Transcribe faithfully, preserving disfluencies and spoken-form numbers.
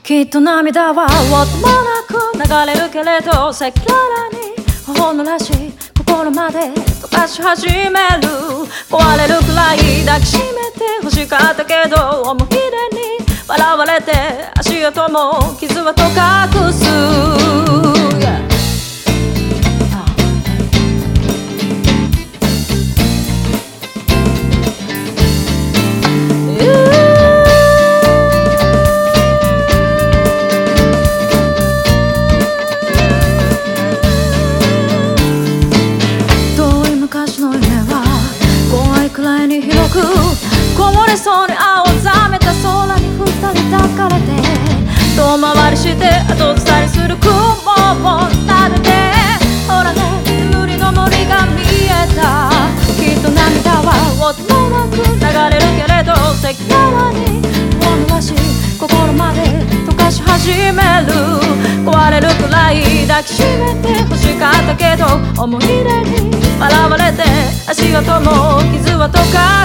きっと涙は音もなく流れるけれど赤裸々に頬濡らし心まで溶かし始める壊れるくらい抱きしめて欲しかったけど思い出に笑われて足跡も傷はと隠す、yeah.広くこぼれそうに青ざめた空に二人抱かれて遠回りして後ずさりする雲を撫でてほらね眠りの森が見えたきっと涙は音もなく流れるけれど赤裸々に頬濡らし心まで溶かし始める壊れるくらい抱きしめて欲しかったけど思い出に笑われて足跡も傷は溶か